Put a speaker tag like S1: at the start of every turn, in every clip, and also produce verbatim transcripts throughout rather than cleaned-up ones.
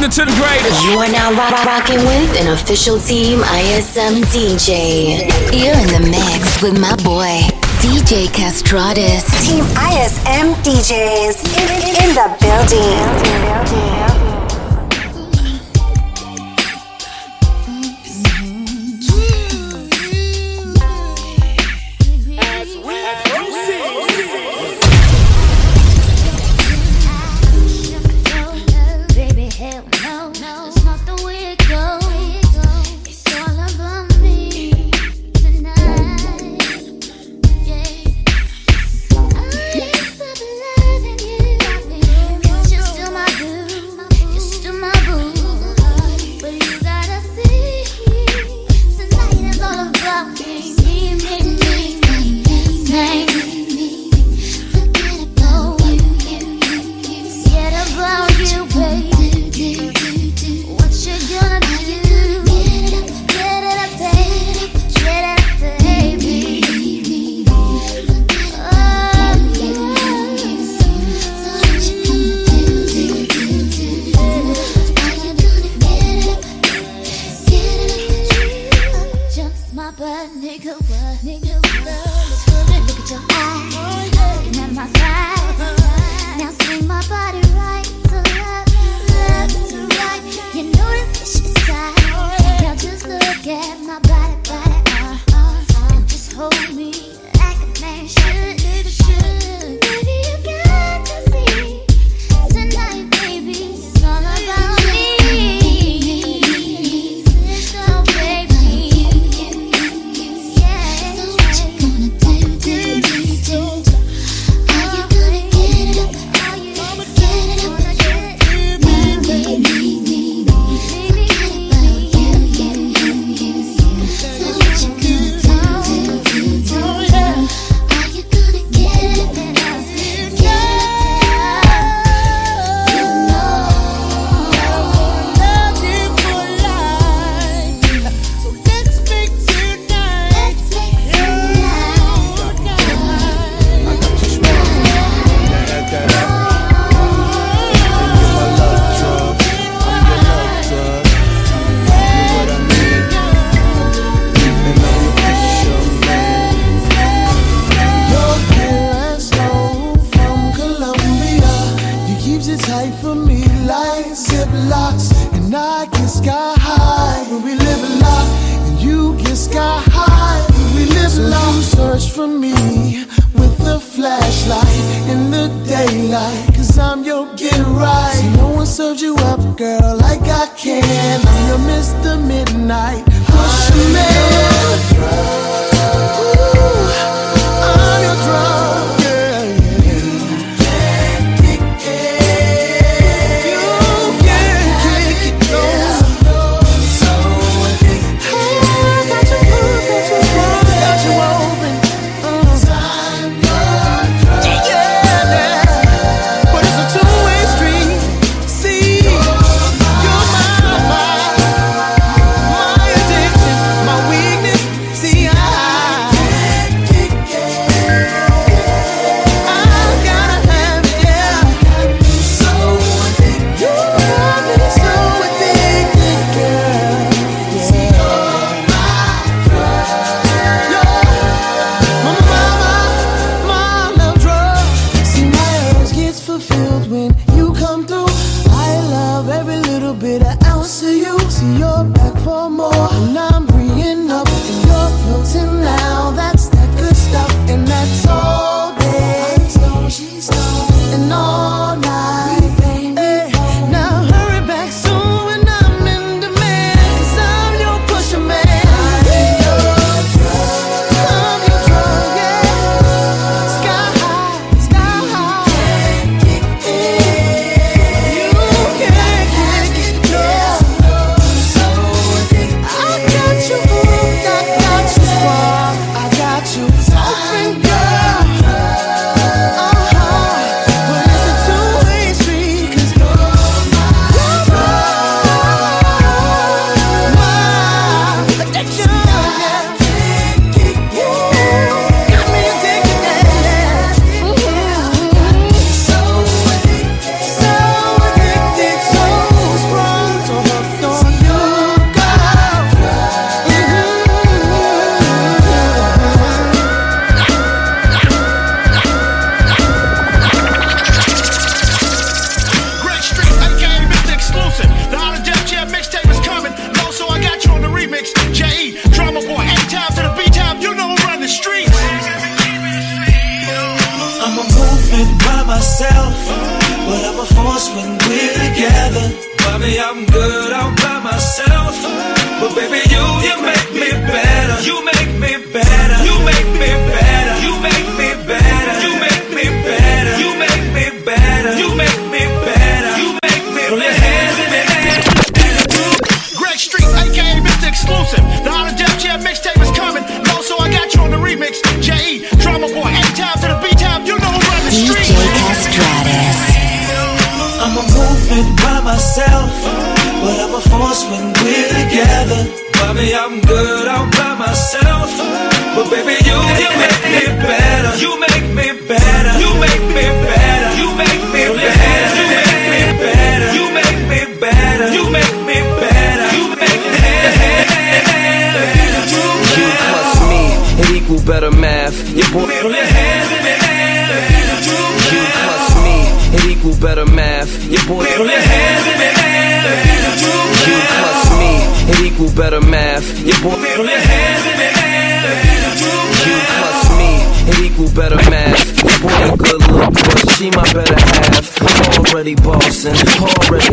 S1: listening to the greatest.
S2: You are now rock- rocking with an official team I S M D J. You're in the mix with my boy, D J Castratus.
S3: Team I S M D Js in, in the building.
S4: See, you're my, my
S1: moving by myself, but I'm a force when we're together. Mommy, I'm good all by myself, but baby, you, you make me better. You make me better. You make me better. You make me better. You make me better. You make me better. You make me better. You make me better. Throw your hands in the air.
S4: Greg Street, aka Mister Exclusive. The Holland Def Jam mixtape is coming. Also, I got you on the remix. J E, Drama Boy, A-Town to the B-Town. You know who run the street.
S2: D J Castratus.
S1: I'm a movement by myself, but I'm a force when we're together. Mommy, I'm good all by myself, but baby, you, you make me better. You make me better. You make me better. You make me better. You make me better. You make me better. You make me better. You make me better.
S5: You plus me, it equal better math. Your boy. You plus me, it equal better math. Your boy. You plus me, it equal better math. Your boy. You plus me, it equal better math. Your boy a good look, but she my better half. I'm already bossing, already.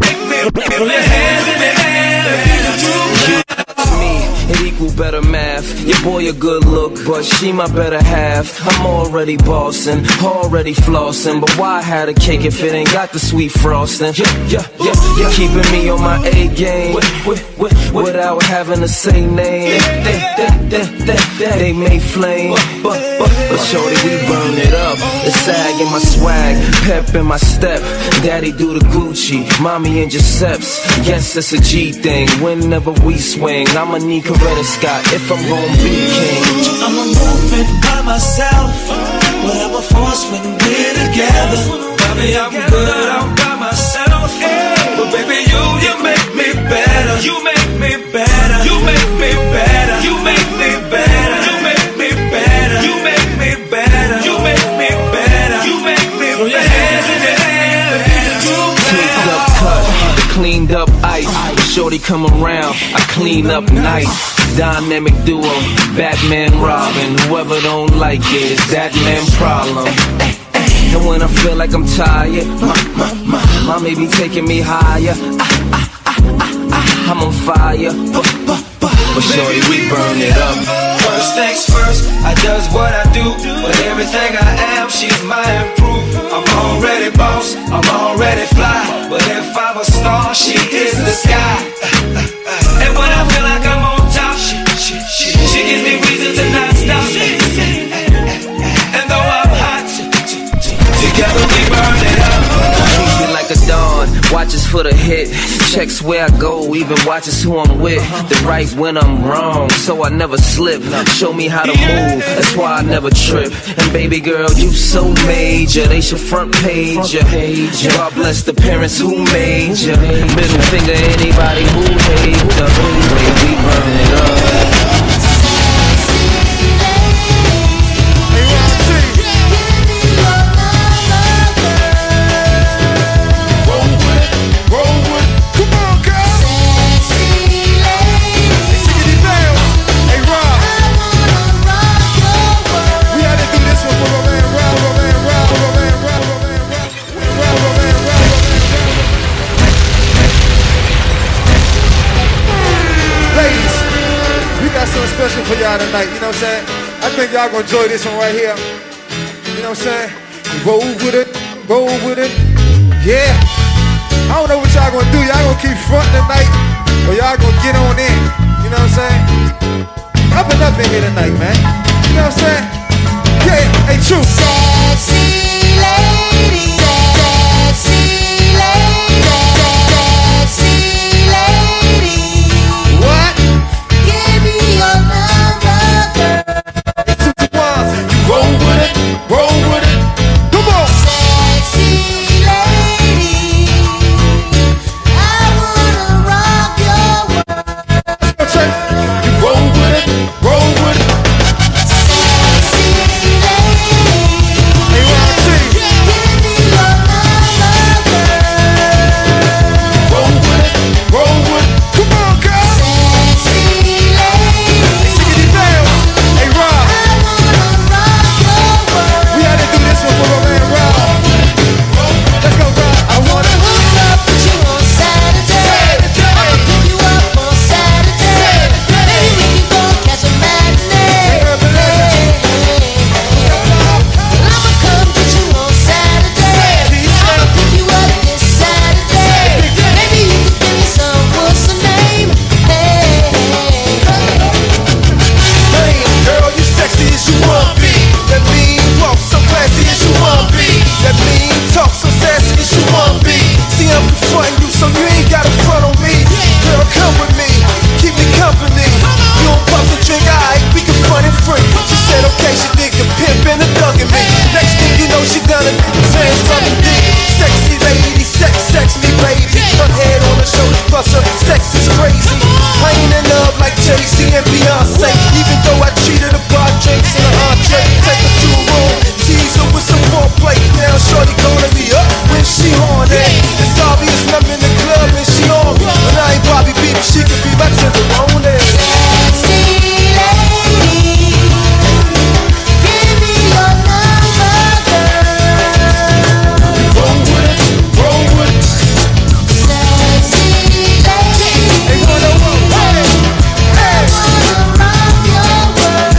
S5: You plus me, it equal better math. Your boy a good look, but she my better half. I'm already bossing, already flossing. But why have a cake if it ain't got the sweet frosting? Yeah, yeah, yeah, you're keeping me on my A game without having to say name. They, they, they, they, they, they may flame, but, but, but shorty, we burn it up. The sag in my swag, pep in my step. Daddy do the Gucci, mommy in Giuseppe's. Yes, it's a G thing. Whenever we swing, I'ma need Coretta Scott if I'm gonna be king.
S1: I'm a movement by myself, but I'm a force when we're together. Mommy, I'm good all by myself, but baby, you, you make me better. You make me better. You make me better. You make me better. You make me better. You make me better. You make me better. You make me better. Throw your hands in the air.
S5: Cleaned up cut, cleaned up ice. Shorty come around, I clean up nice. Dynamic duo, Batman, Robin. Whoever don't like it, it's that man problem. And when I feel like I'm tired, my, my, my, my may be taking me higher. I, I, I, I, I, I'm on fire, but, but, but, but shorty, we burn it up.
S1: First things first, I does what I do. But everything I am, she's my improve. I'm already boss, I'm already fly. But if I'm a star, she is the sky. And when I feel like I'm on top, she, she, she, she gives me reason to not stop. And though I'm hot, together we burn it up.
S5: Treat me like a dawn, watches for the hit. Checks where I go, even watches who I'm with. The right when I'm wrong, so I never slip. Show me how to move, that's why I never trip. And baby girl, you so major, they should front page ya. God bless the parents who made ya. Middle finger anybody who hate the way we burn it up.
S6: Special for y'all tonight, you know what I'm saying? I think y'all gonna enjoy this one right here. You know what I'm saying? Roll with it, roll with it, yeah. I don't know what y'all gonna do. Y'all gonna keep fronting tonight, or y'all gonna get on in. You know what I'm saying? Up and up in here tonight, man. You know what I'm saying? Yeah, hey, true.
S7: Sexy lady, sexy lady, sexy lady.
S6: What?
S7: Give me your number, girl.
S6: You roll with it, roll with it. Come on.
S7: Sexy lady, I wanna rock your world.
S6: You roll with it, roll with it.
S7: Sexy lady.
S5: digging me. Next thing you know, she gonna hands from the dick. Sexy lady, sex, sex me, baby. Her head on her shoulders, plus her sex is crazy. I ain't in love like Jay-Z and Beyonce. Even though I treated her bar drinks and her entree. Take her to a room, tease her with some foreplay. Now shorty gonna be up when she horny. It's obvious I'm in the club and she on me. But I ain't Bobby B, but she could be my tenderoni.
S7: Sexy lady, give me your number, girl.
S5: Roll with it, roll with it.
S7: Sexy lady,
S5: Hey, wanna roll, hey, hey.
S7: I wanna rock your world.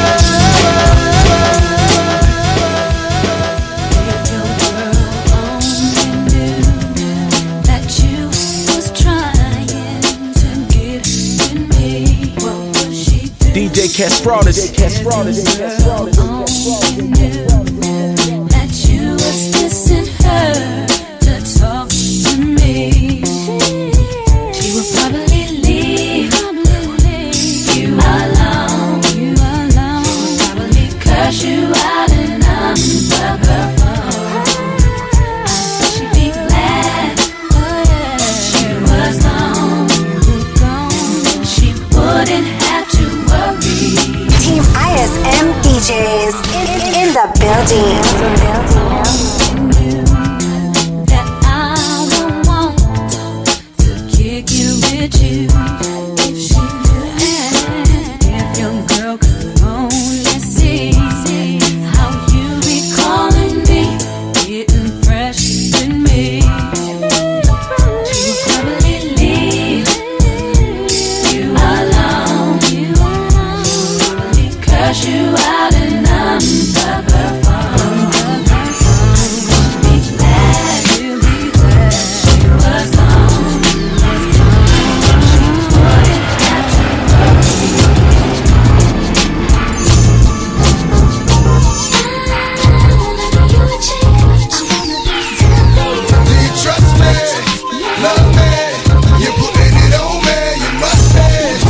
S8: If your girl only knew that you was trying to get in me, what would she do?
S5: D J Castratus.
S8: If your girl only knew that you was kissing her to talk to me, she would probably leave you alone. You alone. She would probably curse you out and unplug her phone. I bet she'd be glad she was gone. She wouldn't have to worry.
S3: Team I S M D Js in, in the building.
S8: That I don't want to kick it with you. If she could, if your girl could only see how you be calling me, getting fresh with me, she would probably leave you alone. Probably curse you out and unplug her phone. Be glad, you'll be glad she was gone. She wouldn't have to worry. I wanna be your chick. I wanna be down.
S9: Do you trust me? Love me? You're putting it on me, you must be.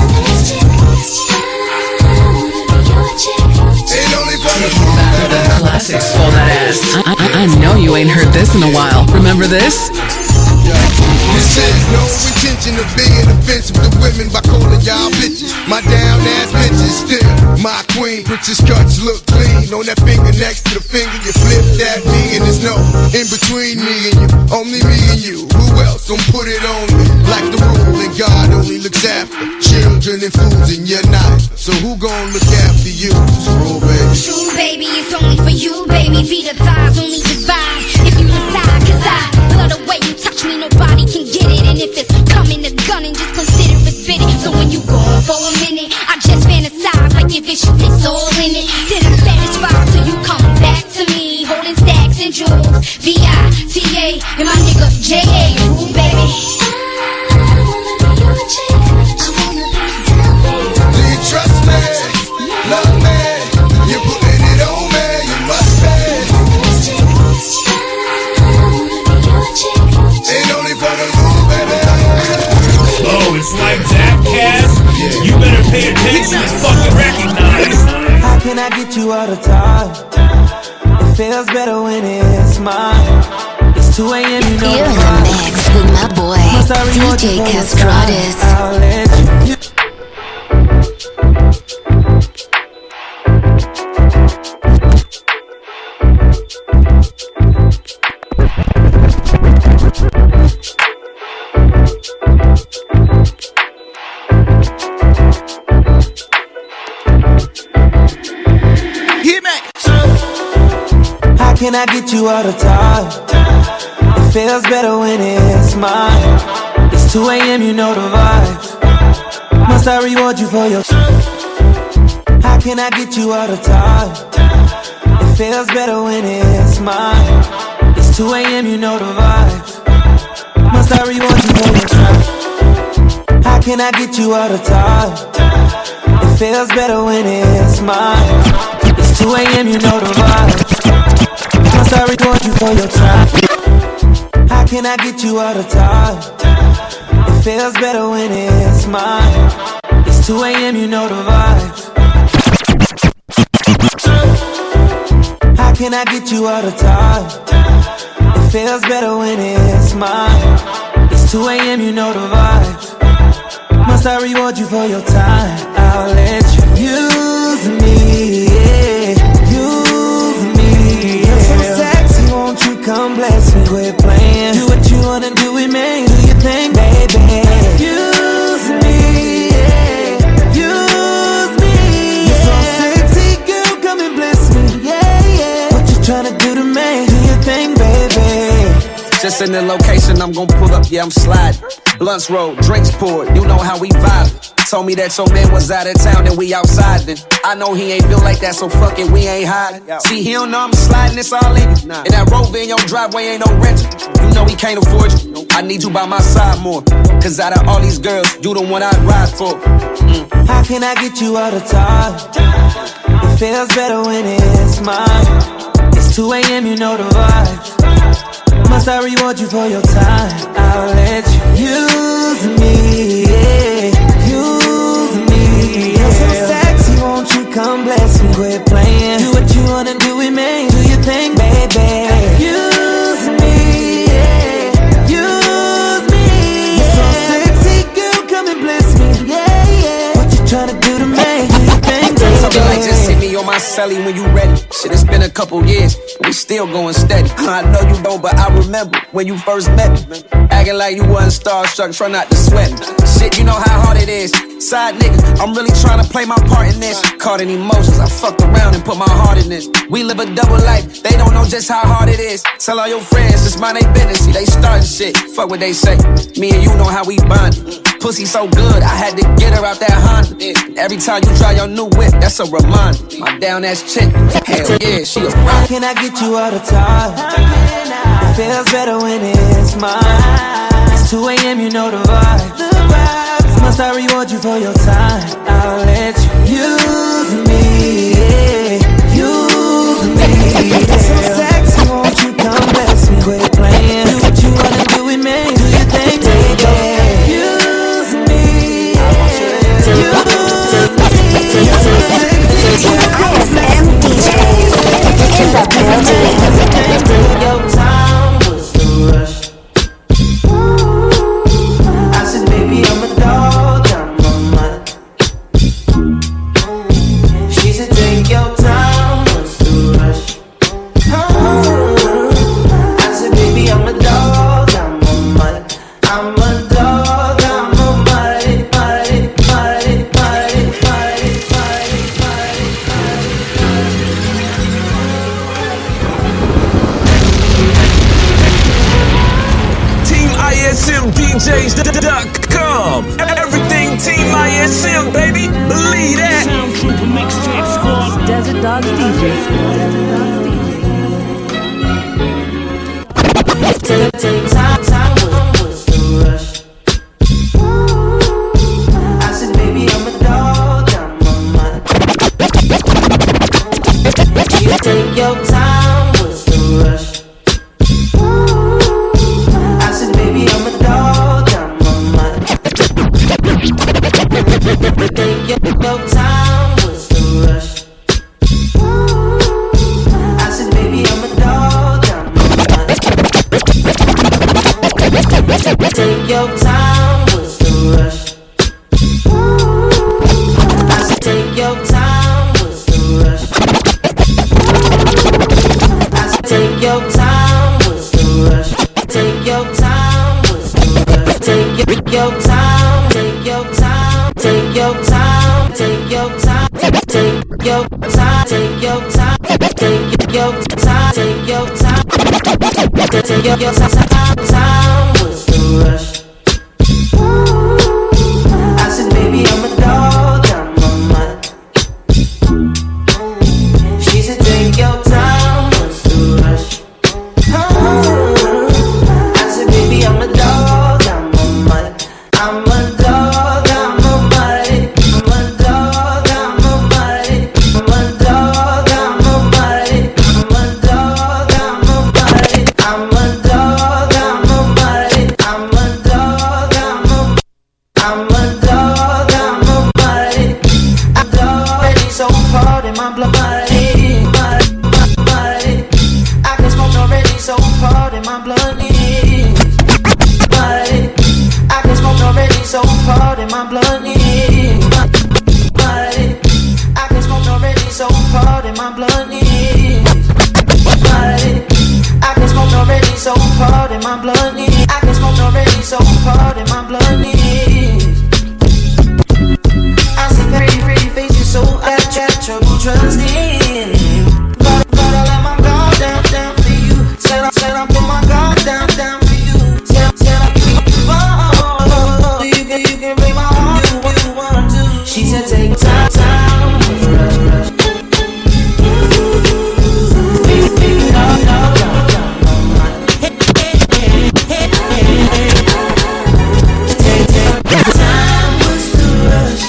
S9: Ain't only for the
S10: Classics for that ass. I, I, I know you ain't heard this in a while. Remember this?
S9: This is no intention of being offensive to women by calling y'all bitches. My down ass bitches still my queen. Princess cuts look clean on that finger next to the finger. You flip that me and there's no in between me and you. Only me and you. Who else gon' put it on me? Like the rule and God only looks after children and fools and you're not. So who gon' look after you? Screw baby.
S11: True, baby, it's only for you, baby. Feet or thighs, only divide. If you decide, cause I love the way you touch me, nobody can get it. And if it's coming to gunning, just consider it fitting. So when you go for a minute, I just fantasize like if it's it's all in it. Then I'm satisfied till you come back to me, holding stacks and jewels. V I T A and my nigga J A. True, baby.
S9: Do you trust me? Love me? You're putting it on me, you must be. Ain't only for the rule, baby.
S12: Oh, it's like that, Cass? Yeah. You better pay attention and fucking recognize.
S5: How can I get you all the time? It feels better when it's mine. It's two A M, you know.
S2: You're in the mix with my boy, D J Castratus.
S5: I'll let you. How can I get you all the time? It feels better when it's mine. It's two A M, you know the vibes. Must I reward you for your... How can I get you all the time? It feels better when it's mine. It's two A M, you know the vibes. Must I reward you for your time? How can I get you all the time? It feels better when it's mine. It's two A M, you know the vibes. Must I reward you for your time? How can I get you all the time? It feels better when it's mine. It's two A M, you know the vibes. How
S13: How can I get you all the time? It feels better when it's mine. It's two A M, you know the vibes. Must I reward you for your time? I'll let you use me, yeah. Use me, yeah. You're so sexy, won't you come bless me? Quit playing. Do what you wanna do with me. Do your thing, baby. Use me, yeah. Use me, yeah. You're so sexy, girl, come and bless me, yeah, yeah. What you tryna do to me? Do your thing, baby.
S5: Just in the location, I'm gon' pull up, yeah, I'm sliding. Blunts roll, drinks poured, you know how we vibe. Told me that your man was out of town and we outside then. I know he ain't built like that, so fuck it, we ain't hiding. See, he don't know I'm sliding, it's all in it. And that Rover in your driveway ain't no rental. You know he can't afford you. I need you by my side more. Cause out of all these girls, you the one I'd ride for. Mm.
S13: How can I get you all the time? It feels better when it's mine. It's two A M, you know the vibes. Must I reward you for your time? I'll let you use me, yeah. Use me, yeah. You're so sexy, won't you come bless me? Quit playing. Do what you wanna do with me. Do your thing, baby. Use me, yeah. Use me, yeah. You're so sexy, girl, come and bless me, yeah, yeah. What you tryna do to me? Do your thing, baby.
S5: Something like just hit me on my celly when you ready. Shit, it's been a couple years, but we still going steady. I know you don't, but I remember when you first met me. Acting like you wasn't starstruck, try not to sweat me. Shit, you know how hard it is. Side nigga, I'm really trying to play my part in this. Caught in emotions, I fucked around and put my heart in this. We live a double life, they don't know just how hard it is. Tell all your friends, it's mind they business. See, they starting shit, fuck what they say. Me and you know how we bonded. Pussy so good, I had to get her out that Honda. Every time you try your new whip, that's a reminder. My down ass chick, hell yeah, she a rock.
S13: How can I get you all the time? It feels better when it's mine. It's two A M, you know the vibes. Must I reward you for your time? I'll let you use me, yeah. Use me, yeah. You're so sexy, won't you come bless me? Quit playing. Do what you wanna do with me. Do your thing, baby. Use me, yeah. Use me, yeah.
S3: I S M D Js in the building.
S13: Your time was the rush. I said, baby, I'm a dog, I'm a mutt. She said, take your time was the rush. I said, baby, I'm a dog, I'm a mutt. I'm a dog, I'm a mutt. Mutt, mutt, mutt, mutt, mutt, mutt.
S14: Team I S M D Js dot com. Everything Team I S M, baby. Believe that.
S12: Sound Trooper Mixtape Squad.
S15: Desert Dogs D J.
S13: Take, take time, time was the rush. I said, baby, I'm a dog, I'm a mutt. You take your time was the rush. I said, baby, I'm a dog, I'm a mutt. Take your, your time was the rush. I said, baby, I'm a dog, I'm a mutt. Take your time was the rush. I said, take your time was the rush. I said, take your time was the rush. Take your time was the rush. Take your, your time, take your time, take your time, take your time, take your time, take your time, take your time, take your time, take your time, time was the rush. I said, baby, I'm a dog, I'm a mutt. She said, take your time was the rush. I said, baby, I'm a dog, I'm a mutt. I'm a dog, I'm a mutt. I'm a dog, I'm a mutt. I'm a dog, I'm a mutt. I'm a dog, I'm a mutt. I'm a dog, I'm a mutt. I'm a dog. my blunt is. But I can smoke already, so pardon my blunt is. But I can smoke already, so pardon my blunt is. But I can smoke already, so pardon my blunt is. I can smoke already, so pardon my blunt is. I see pretty, pretty faces, so I got trouble trusting. But, but I let my guard down, down for you. Said I, said I put my guard down, down for you. Said, said I keep it fun. You can, you can break my heart, do what you want to. She said take time, time. Baby, no, no, no, no, no. Take, take time was to rush.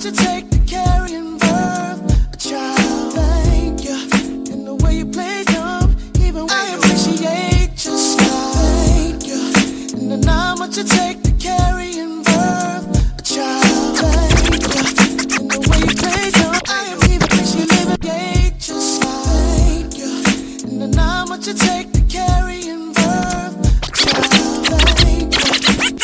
S15: much it take to carry and birth a child. Thank you. And the way you play dumb, even when I appreciate your smile. Thank you. And I know how much it take to carry and birth a child. Thank you. And the way you play dumb, I even appreciate your smile. Thank you. And I know how much it take to carry and birth a child. Thank you.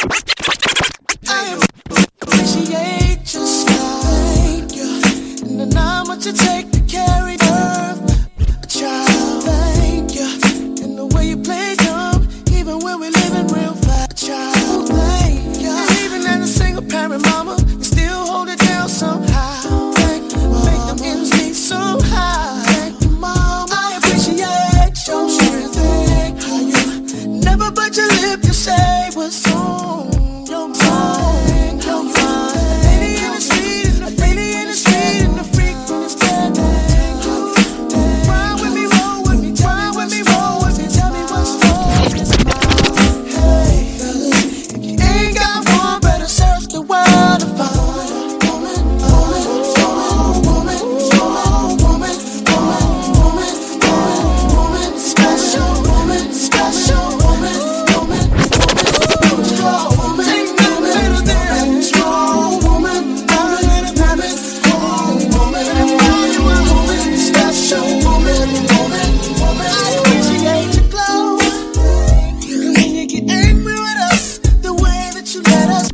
S15: I appreciate your smile. Thank you. And I know how much it take to carry birth a child. Thank you. And the way you play dumb, even when we're living real fast. Child, thank you. And even as a single parent mama, you still hold it down somehow. Thank you. Make them ends meet somehow. Thank you, mom. I appreciate your strength. Thank how you never but your lip to say what's on your mind. Your mind. A lady in the street, and a lady in the street, and a freak from the stand. Ride with me, roll with me, ride with me, roll with me. Tell me what's wrong with this mind. Hey, fellas, if you ain't got one, better search the world to find a woman, woman, woman, woman, woman, woman, woman, woman, special woman, special woman, woman, woman, strong woman, woman, strong woman, woman, woman, strong woman, woman, special woman, woman, woman. I appreciate your glow. And when you get angry with us, the way that you let us.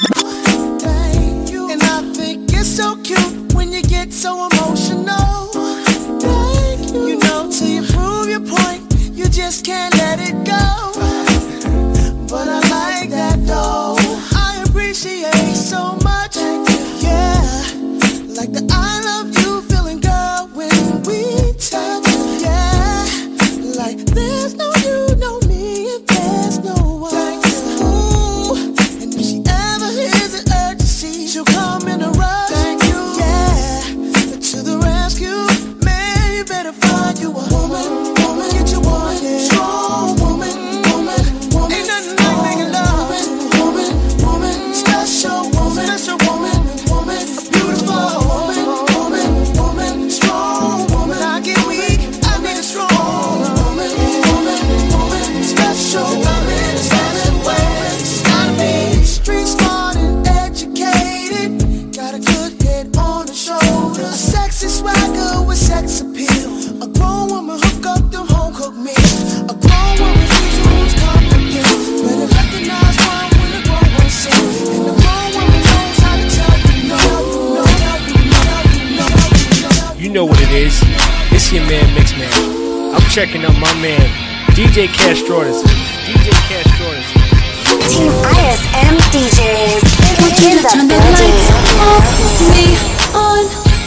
S15: Thank you. And I think it's so cute when you get so emotional. Thank you. You know, till you prove your point, you just can't let it go. But I like that though. I appreciate so much. Yeah. Like the I love you feeling, girl, when we touch. Yeah. Like there's no you, no me, if there's no one. Ooh. And if she ever hears the urgency, she'll come in a rush. Thank you. Yeah. But to the rescue, man, you better find you a woman. Woman, get you one. Yeah. Strong woman, woman, woman. Ain't nothing like making love. Woman, woman, special woman, special woman, woman, beautiful woman, woman, woman, strong woman. I get weak, I need a strong woman, woman, woman, special woman, special woman. Gotta be street smart and educated. Got a good head on her shoulder. A sexy swagger with sex appeal. A grown woman hook up them home cooked meals. A grown woman who's who's confident. Better recognize one when a grown one sings. And a grown woman knows how to tell you no, no, no, no, no, no.
S16: You know what it is. It's your man, Mixman. I'm checking out my man, D J Castronis. D J Castronis.
S3: Team I S M D Js
S8: Want you
S3: in
S8: to
S3: the
S8: turn the
S3: building.
S8: lights off me on.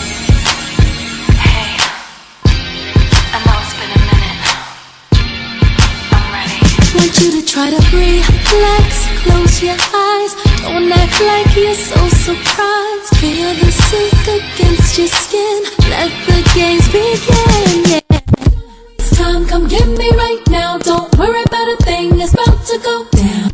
S2: Hey, I know it's been a minute. I'm ready.
S8: Want you to try to relax, close your eyes. Don't act like you're so surprised. Feel the silk against your skin. Let the games begin. Yeah. It's time, come get me right now. Don't worry about a thing, it's about to go down.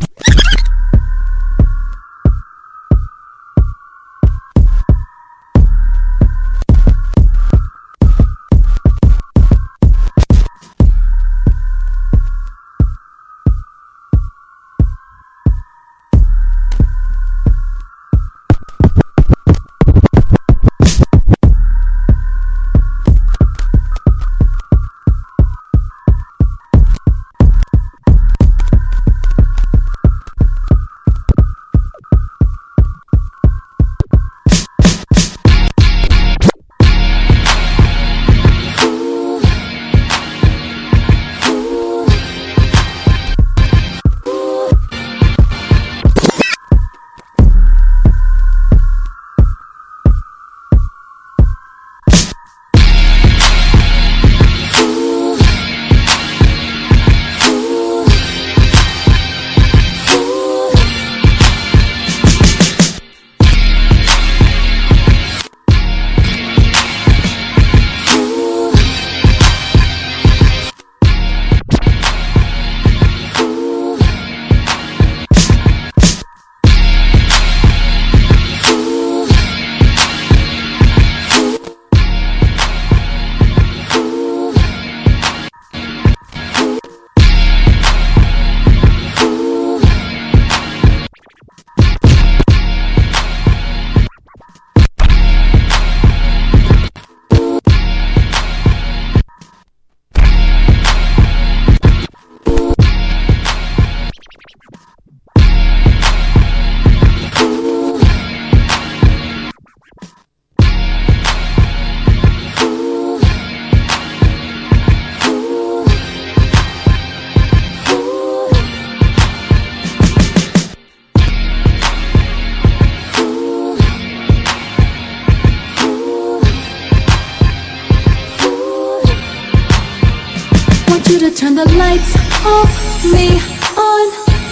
S8: turn the lights off, me on.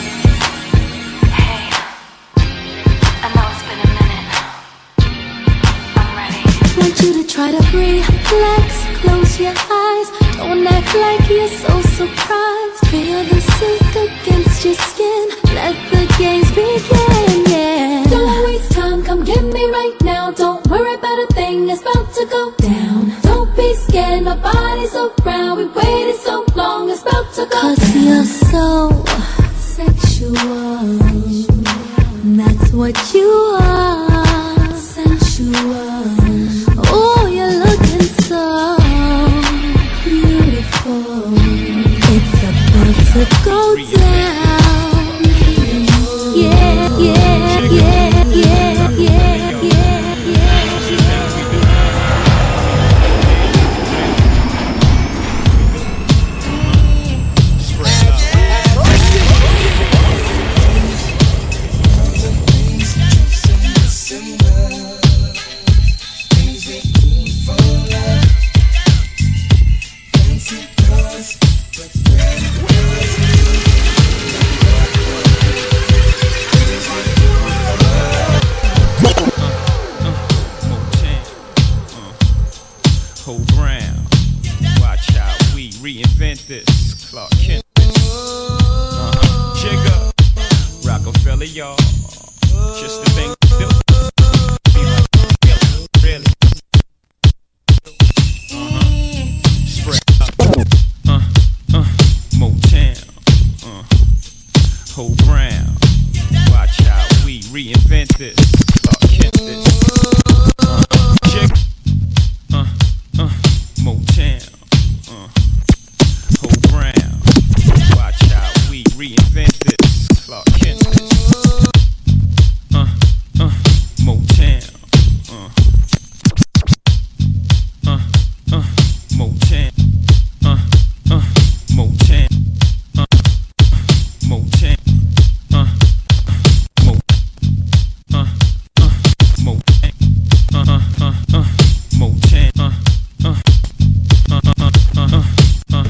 S17: Hey, I know it's been a minute. I'm ready.
S8: Want you to try to relax, close your eyes. Don't act like you're so surprised. Feel the silk against your skin. Let the games begin, yeah. Don't waste time, come get me right now. Don't worry about a thing, it's about to go down. Don't be scared, nobody's around. We waited so long, it's about to go 'cause down. You're so sexual. That's what you are. Sensual. Oh, you're looking so beautiful. It's about to go down. Yeah, yeah, yeah, yeah, yeah, yeah, yeah.
S18: Reinvent this, Clark Kent this. Uh-huh. Jigga, Rockefeller, y'all. Just the thing to do. Really. Uh-huh. Spread up. Uh, uh, Motown. Uh, Ho Brown. Watch how we reinvent this, Clark Kent this. Uh-huh. Jigga. Uh, uh, Motown. Ho Brown, watch how we reinvent this, Clark Kent this. Uh, uh, Motown. Uh, uh, uh, Motown. Uh, uh, Motown. Uh, Motown. Uh, Mo. Uh, uh, Motown. Uh, uh, uh, uh, Motown. Uh, uh, uh, uh, uh, uh, uh.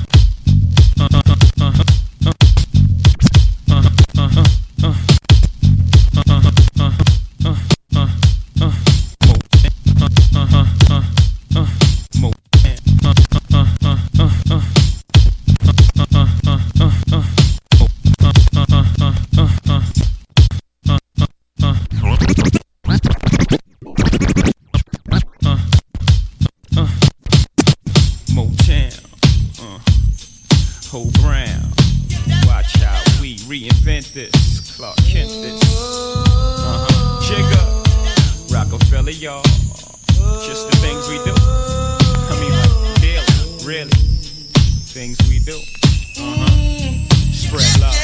S18: Ho Brown, watch how we reinvent this, Clark Kent this. Uh-huh. Jigga, Rockefeller, y'all. Just the things we do. I mean, like, daily, really. Things we do. Uh-huh. Spread love.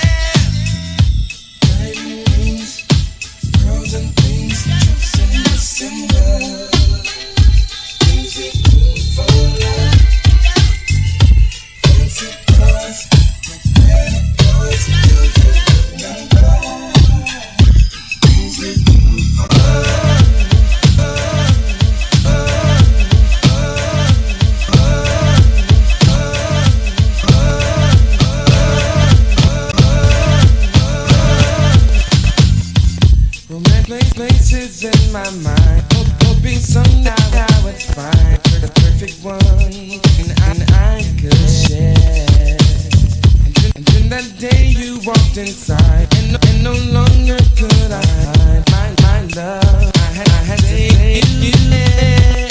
S18: Diamonds, girls and things, trips in December. Things we do for love. Fancy cars, with credit cards, you remember. Things we do for love. Places in my mind, Hope, hoping somehow I would find the perfect one, and I, and I could share. And then, and then that day you walked inside, and no, and no longer could I hide my, my love. I had, I had to take you there.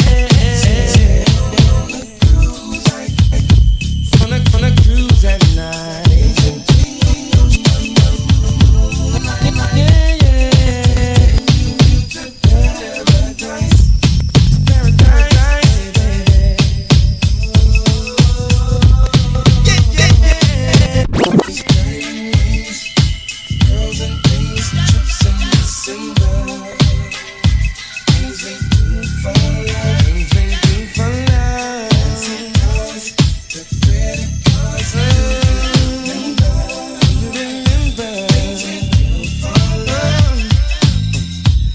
S18: On a, on a cruise at night.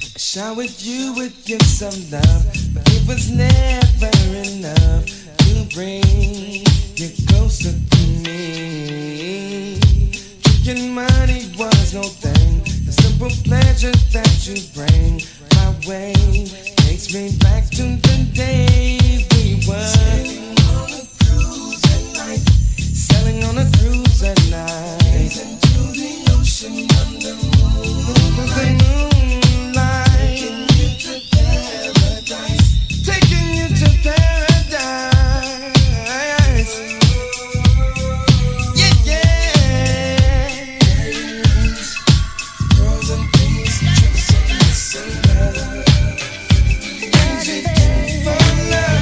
S18: Showered you with gifts of love, but it was never enough to bring you closer to me. Drinking money was no thing. The simple pleasure that you bring my way takes me back to the day we were sailing on a cruise at night. Sailing on a cruise at night. Gazing to the ocean under moonlight. Taking you to paradise. Taking you to paradise. Yeah, yeah. Girls and things, tricks and this and that. Easy for love.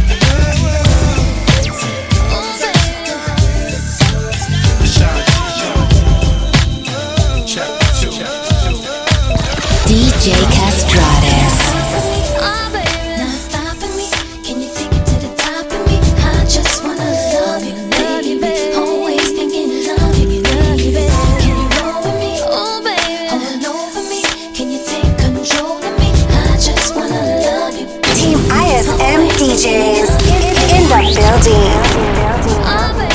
S2: D J Castrades.
S8: Oh, baby, now stop for me. Can you take it to the top of me? I just wanna love you, love you, baby. Always thinking love you, love you, baby. Can you roll with me? Oh, baby, all over me. Can you take control of me? I just wanna love you.
S3: Team I S M D Js in, in the building.
S8: Oh, baby.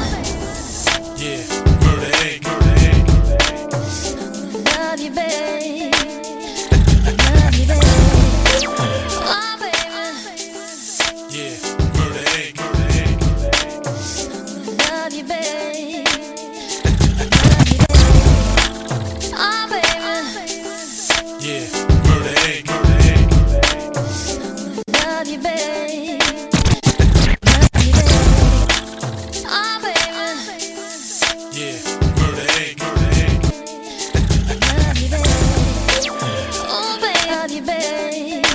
S8: Love you, babe. Love you, babe. Oh, baby.
S12: Yeah, murder egg, murder egg.
S8: Love you, babe. Love you, babe. Oh, baby.
S12: Yeah, murder egg, murder egg.
S8: Love you, babe. Love you, babe. Oh, baby.
S12: Yeah, murder egg, murder egg.
S8: Love you, babe. Oh, baby. Love you, babe.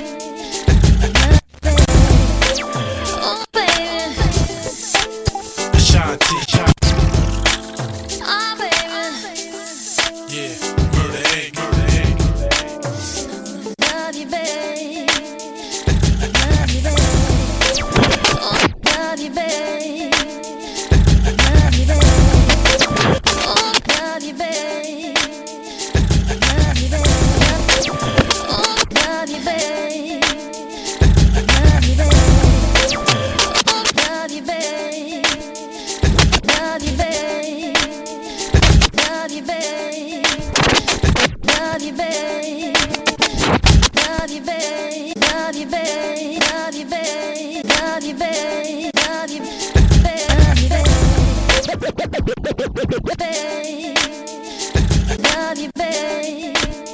S8: Oh, baby.
S12: Ashanti.
S8: Oh, baby.
S12: Yeah, murder egg, murder egg.
S8: Love you, babe. Love you, babe. Oh, love you, babe. Love you, babe. Oh, love you, babe. Love you, babe. Oh, love you, babe. Love you, babe. Oh, love you, babe. Love you, babe. Love you, babe. Love you, babe. Love you, babe. Love you, babe. Love you, babe. Love you, babe. Love you, babe. Love you, babe. Love you, babe.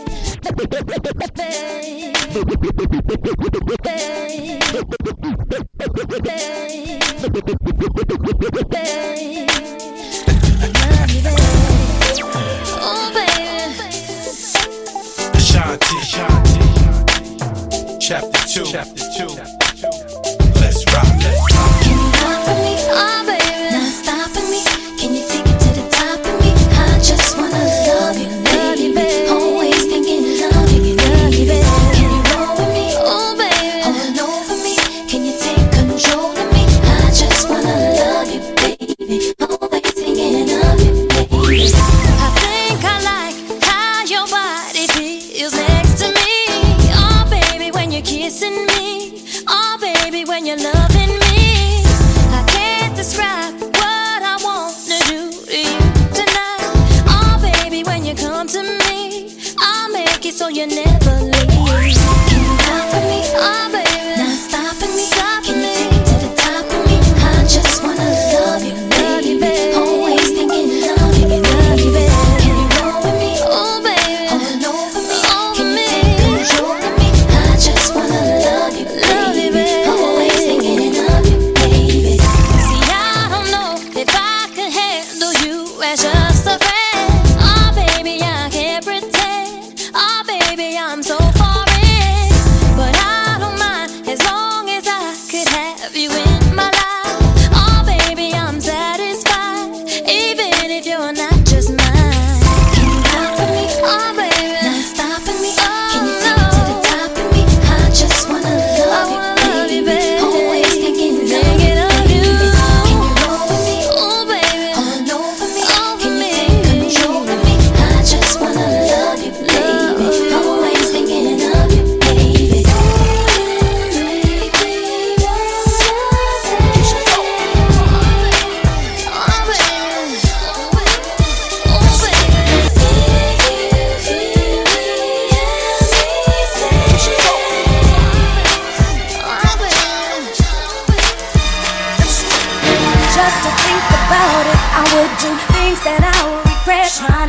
S8: Oh, baby.
S12: Ashanti. Chapter two. Chapter two. Let's rock. Let's rock.
S8: Can you rock with me? Oh, baby. Now stop with me. Can you take it to the top of me? I just wanna love you, love you, baby. Always thinking love you, love you, baby. Can you roll with me? Oh, baby. All over me. Can you take control of me? I just wanna love you, baby. Always thinking of you, baby. I think I like how your body feels next to me. Oh, baby, when you're kissing me.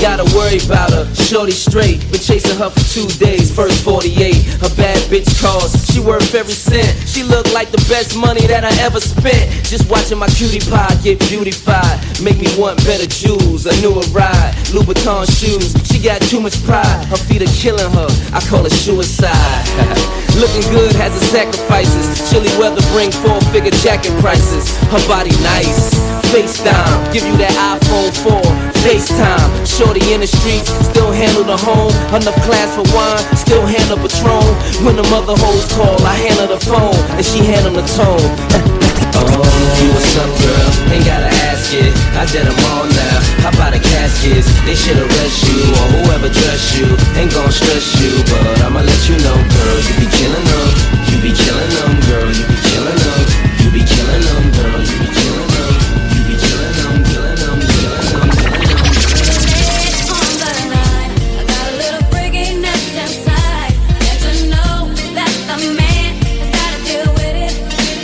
S5: Ain't gotta worry about her, shorty straight. Been chasing her for two days, first forty-eight. Her bad bitch calls, she worth every cent. She look like the best money that I ever spent. Just watching my cutie pie get beautified make me want better jewels, a newer ride, Louboutin shoes. She got too much pride, her feet are killing her, I call it suicide. Looking good has its sacrifices. Chilly weather bring four-figure jacket prices. Her body nice, FaceTime, give you that iPhone four, FaceTime. Shorty in the streets, still handle the home. Enough class for wine, still handle Patron. When the mother hoes call, I handle the phone, and she handle the tone. Oh, you what's up, girl? Ain't gotta ask it. I did them all now. How about the caskets? They should arrest you, or whoever dressed you. Ain't gon' stress you, but I'ma let you know, girl. You be killing them, you be killing them, girl. You be killing them, you be killing them, girl. You be killing them, you be killing them, killing them, killing them, killing them.
S8: On the line, I got a little freakiness inside. Get to know that the man has gotta deal with it.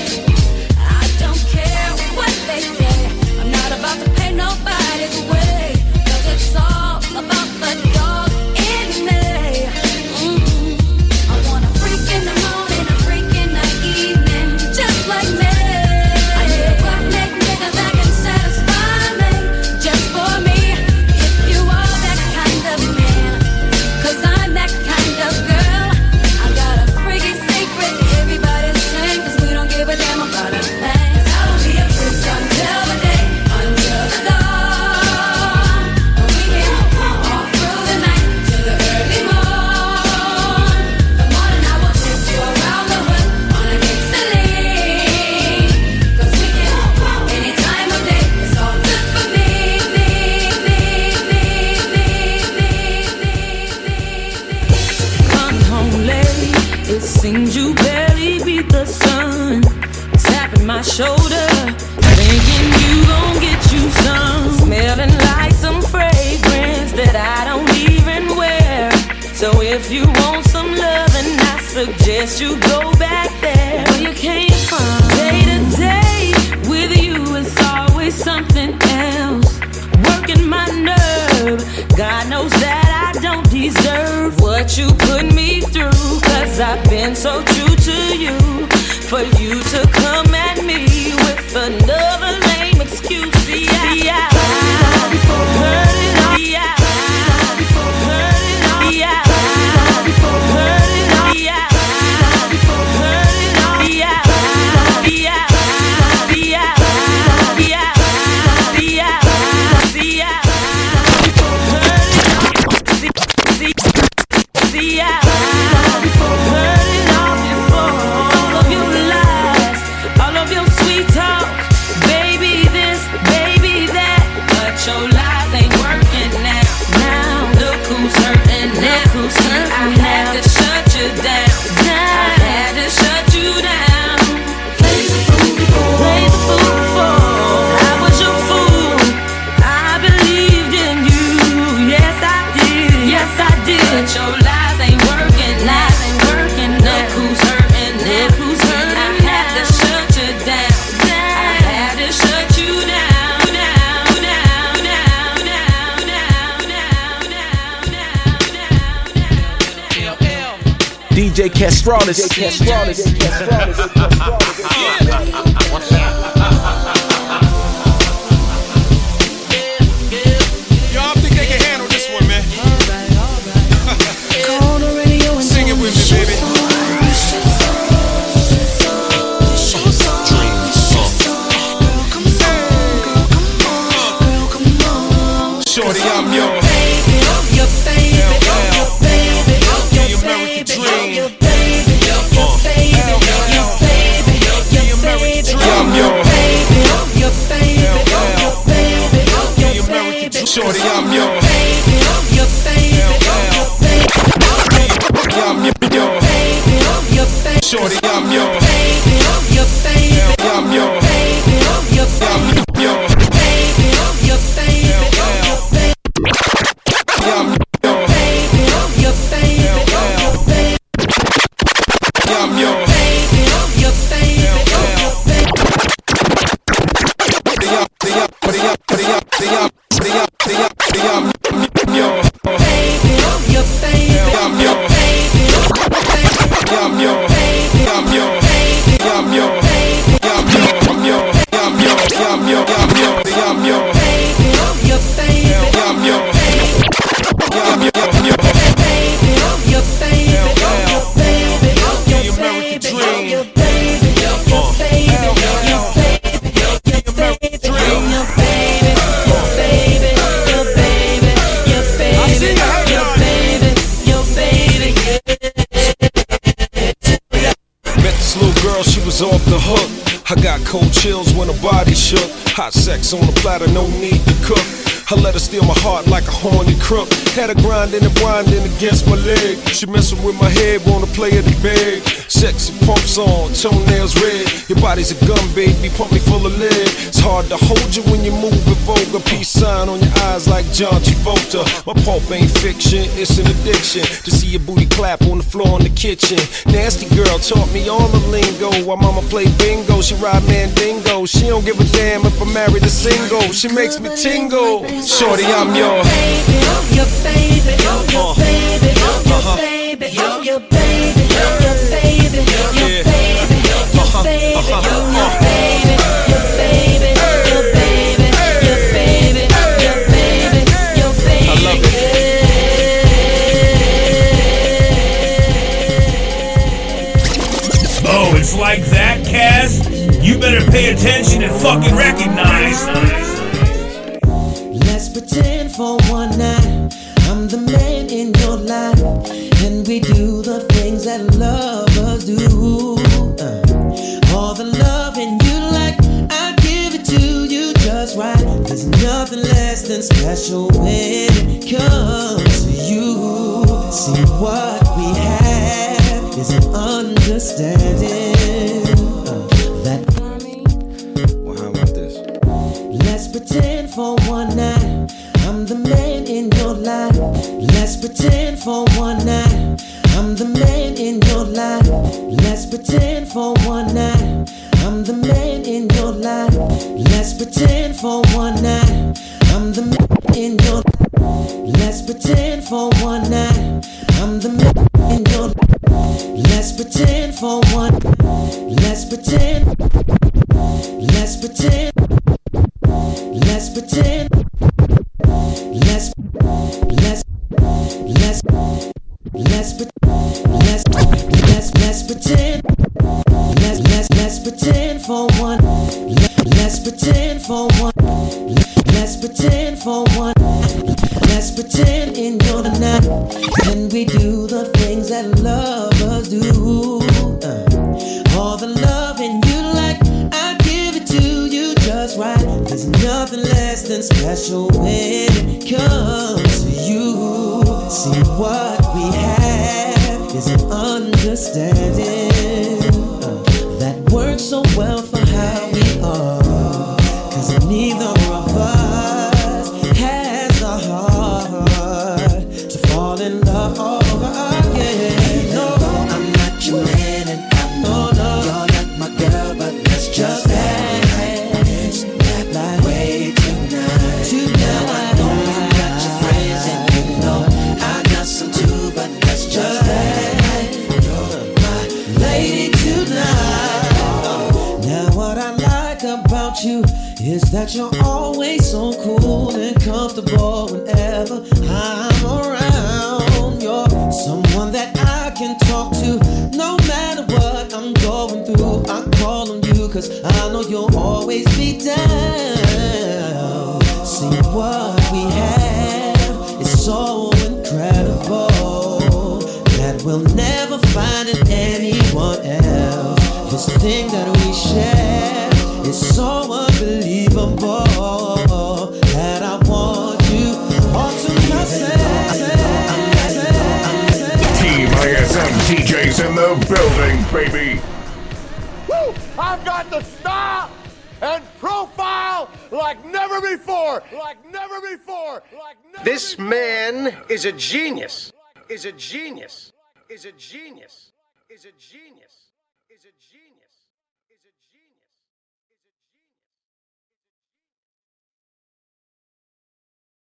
S8: I don't care what they say. I'm not about to pay nobody's way. 'Cause it's all about the dog in me. Mm-hmm. I want a freak in the morning, a freak in the evening, just like me. I need a rough-neck nigga that can satisfy me, just for me. If you are that kind of man, 'cause I'm that kind of girl. I got a freaky secret, everybody's saying, 'cause we don't give a damn about a thing. I'll be a freak until the day, until the dawn. And we can all through the night till the early morn. The morning I will take you around the hood on a gangsta lean. 'Cause we can any time of day, it's all good for me, me, me, me, me, me, me, me.
S19: Come home late, it seems you barely beat the sun. Tapping my shoulder, thinking you gon' get you some. Smelling like some fragrance that I don't even wear. So if you want some loving, I suggest you go back there where you came from. Day to day with you is always something else, working my nerve. God knows that I don't deserve what you put me through, 'cause I've been so true to you. For you to come at me with another lame excuse. See, I heard it all. Heard it all. Heard it all. Heard it all. Heard it all. Heard it all. See, I heard it all before. All of your lies, all of your sweet talk, baby this, baby that. But your lies ain't working now. Now look who's hurting now. Look who's hurting I had now. To shut you down. down. I had to shut you down. Play the fool before. Play the fool before. I was your fool. I believed in you. Yes I did. Yes I did. But your lies ain't working. Lies ain't working. Look who's hurting now. Look who's hurting I now. Had to shut you down. down. I had to shut you down. Down, down, down, down, down, down, down, down.
S14: D J Castratus. D J Castratus.
S4: Y'all think they can handle this one, man? Sing it with me, baby. Shorty, I'm your baby, your baby, your baby, your American dream. Your baby, your baby, your baby, your baby. I'm your baby, your baby, your baby, your baby. Shorty, I'm your baby, your baby, your baby. I'm your baby, your baby. Shorty, I'm your baby, your baby. I'm your baby, your baby. I'm your baby, your baby. I'm your baby, your baby, your baby. I'm your baby, your baby, your baby. I'm
S20: I got cold chills when her body shook. Hot sex on the platter, no need to cook. I let her steal my heart like a horny crook. Had her grinding and winding against my leg. She messing with my head, wanna play at the bag. Sexy pumps on, toenails red. Your body's a gun, baby, pump me full of lead. It's hard to hold you when you move with vulgar. Peace sign on your eyes like John Travolta. My pulp ain't fiction, it's an addiction. To see your booty clap on the floor in the kitchen. Nasty girl taught me all the lingo. While mama play bingo, she ride mandingo. She don't give a damn if I'm married or single. She makes me tingle. Shorty, I'm your
S4: baby, your baby, your baby, your baby, your baby, your baby, your baby, your baby, your baby, your baby, your baby, your baby, your baby, your baby, your baby.
S20: I love
S12: it. Oh, it's like that, Kaz? You better pay attention and fucking recognize.
S13: Let's pretend for one night I'm the man in your life, and we do the things that lovers do. uh, All the loving you like, I give it to you just right. There's nothing less than special when it comes to you. See, what we have is an understanding uh, that.
S20: Well, how about this?
S13: Let's pretend for one night I'm the man in your life. Let's pretend for one night I'm the man in your life. Let's pretend for one night I'm the man in your life. Let's pretend for one night I'm the man in your. Let's pretend for one night I'm the man in your. Let's pretend for one. Let's pretend. Let's pretend. Let's pretend. Let's let's let's let's let's let's let's pretend. Let's let's let's pretend for one. Let's pretend for one. Let's pretend for one. Let's pretend in your night, and we do the things that lovers do. Uh, all the loving you like, I give it to you just right. There's nothing less than special when it comes to you. See, what we have is an understanding uh, that works so well for how we are. Cause neither of us has the heart to fall in love over again. No, I'm not your man, and I know no, you're not my girl, but let's just act like way tonight. Tonight, I know you got your friends, and you know I got some too, but let's just act you're my lady tonight. Now what I like about you is that you're always so cool and comfortable whenever I'm around. You're someone that I can talk to no matter what I'm going through. I call on you cause I know you'll always be down. See, what we have is so incredible that we'll never find in anyone else. This thing that we share is so unbelievable that I want you all to myself.
S21: Team I S M D Js in the building, baby.
S22: Woo! I've got the style and profile like never before, like never before, like never
S23: This
S22: before.
S23: man is a genius. Is a genius. Is a genius. Is a genius. Is a genius. Is a genius.